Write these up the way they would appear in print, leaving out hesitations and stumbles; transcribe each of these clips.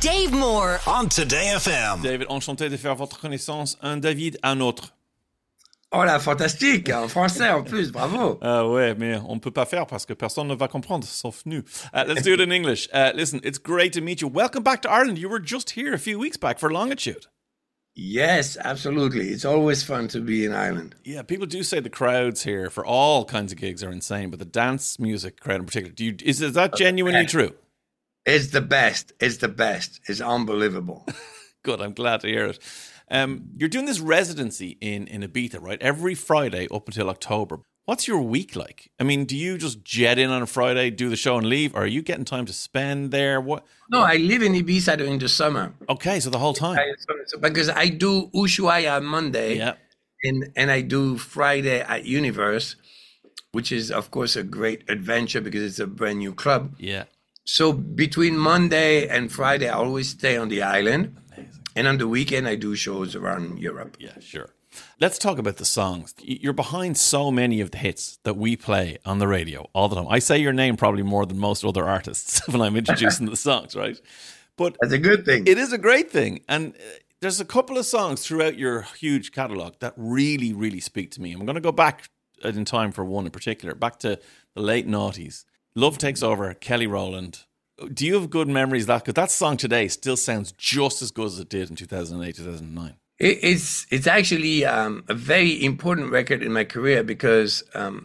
Dave Moore on Today FM. David, enchanté de faire votre connaissance. Un David, un autre. Oh là, fantastique, en français en plus, bravo. Ouais, mais on ne peut pas faire parce que personne ne va comprendre, sauf nous. Let's do it in English. Listen, it's great to meet you. Welcome back to Ireland. You were just here a few weeks back for Longitude. Yes, absolutely. It's always fun to be in Ireland. Yeah, people do say the crowds here for all kinds of gigs are insane, but the dance music crowd in particular, is that genuinely true? It's the best. It's the best. It's unbelievable. Good, I'm glad to hear it. You're doing this residency in Ibiza, right? Every Friday up until October. What's your week like? I mean, do you just jet in on a Friday, do the show and leave? Or are you getting time to spend there? What? No, I live in Ibiza during the summer. Okay, so the whole time. Because I do Ushuaia on Monday, yeah. and I do Friday at Universe, which is, of course, a great adventure because it's a brand new club. Yeah. So between Monday and Friday, I always stay on the island. Amazing. And on the weekend, I do shows around Europe. Yeah, sure. Let's talk about the songs. You're behind so many of the hits that we play on the radio all the time. I say your name probably more than most other artists when I'm introducing the songs, right? But that's a good thing. It is a great thing. And there's a couple of songs throughout your huge catalogue that really, really speak to me. I'm going to go back in time for one in particular, back to the late noughties. Love Takes Over, Kelly Rowland. Do you have good memories of that? Because that song today still sounds just as good as it did in 2008, 2009. It's actually a very important record in my career because I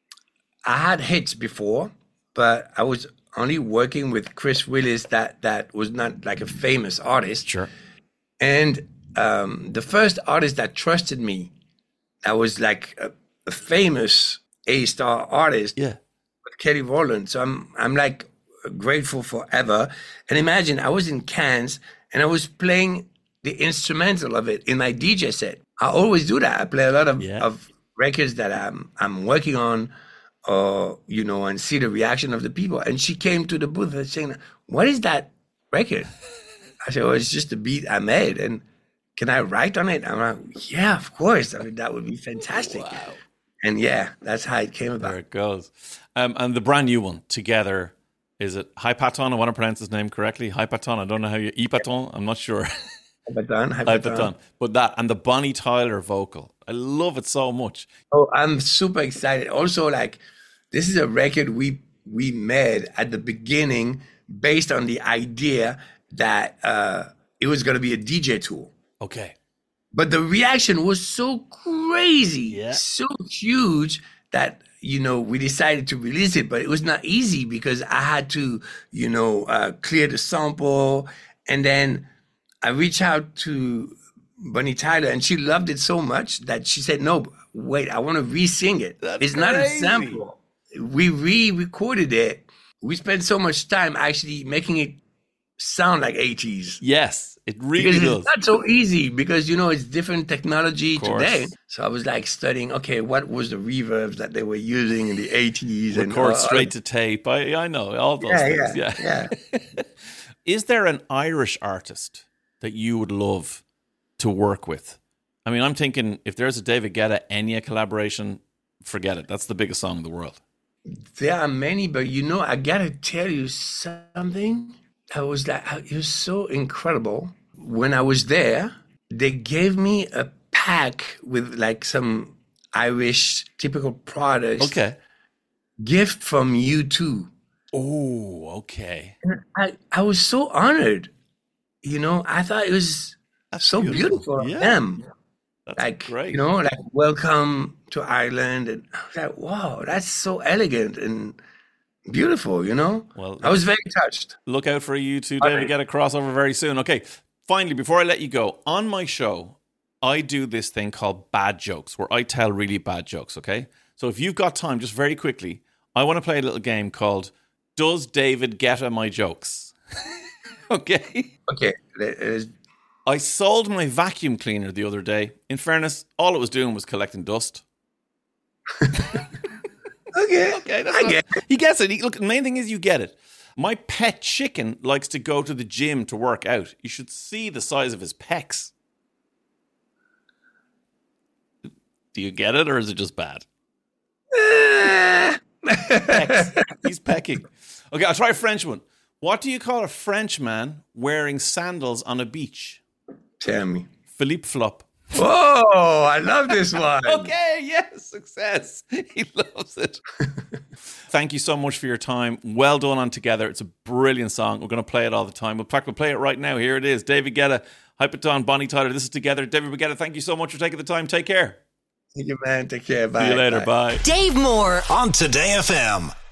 had hits before, but I was only working with Chris Willis that was not like a famous artist. Sure. And the first artist that trusted me, that was like a famous A-star artist, yeah, with Kelly Rowland. So I'm like grateful forever. And imagine I was in Cannes and I was playing the instrumental of it in my DJ set. I always do that. I play a lot of records that I'm working on, and see the reaction of the people. And she came to the booth and saying, "What is that record?" I said, "Oh, it's just a beat I made. And can I write on it?" I'm like, "Yeah, of course. I mean, that would be fantastic." Wow. And yeah, that's how it came about. There it goes. And the brand new one, Together, is it Hypaton? I want to pronounce his name correctly. Hypaton. I don't know how you... Hypaton? I'm not sure. Hypaton. But that, and the Bonnie Tyler vocal. I love it so much. Oh, I'm super excited. Also, like, this is a record we made at the beginning based on the idea that it was going to be a DJ tool. Okay. But the reaction was so crazy, so huge that, we decided to release it. But it was not easy because I had to, clear the sample. And then I reached out to Bonnie Tyler and she loved it so much that she said, "No, wait, I want to re-sing it." It's not a sample. We re-recorded it. We spent so much time actually making it sound like 80s. Yes, it really does. It's not so easy because, it's different technology today. So I was like studying, okay, what was the reverbs that they were using in the 80s? Record straight to tape. I know, all those things. Yeah. Is there an Irish artist that you would love to work with? I mean, I'm thinking if there's a David Guetta Enya collaboration, forget it. That's the biggest song in the world. There are many, but I gotta tell you something. It was so incredible. When I was there, they gave me a pack with like some Irish typical products. Okay. Gift from U2. Oh, okay. I was so honored. I thought it was so beautiful of them. That's like, great. Like welcome to Ireland. And I was like, wow, that's so elegant and beautiful, Well, I was very touched. Look out for you two, David. Get a crossover very soon. Okay, finally, before I let you go, on my show, I do this thing called Bad Jokes, where I tell really bad jokes, okay? So if you've got time, just very quickly, I want to play a little game called Does David Guetta My Jokes? Okay? Okay. I sold my vacuum cleaner the other day. In fairness, all it was doing was collecting dust. Okay, I get it. He gets it. Look, the main thing is you get it. My pet chicken likes to go to the gym to work out. You should see the size of his pecs. Do you get it, or is it just bad? Pecs. He's pecking. Okay, I'll try a French one. What do you call a Frenchman wearing sandals on a beach? Tell me. Philippe Flop. Whoa, I love this one. Okay, yes, success. He loves it. Thank you so much for your time. Well done on Together. It's a brilliant song. We're going to play it all the time. In fact, we'll play it right now. Here it is. David Guetta, Hyperdon, Bonnie Tyler. This is Together. David Guetta, thank you so much for taking the time. Take care. Thank you, man. Take care. Bye. See you later. Bye. Dave Moore on Today FM.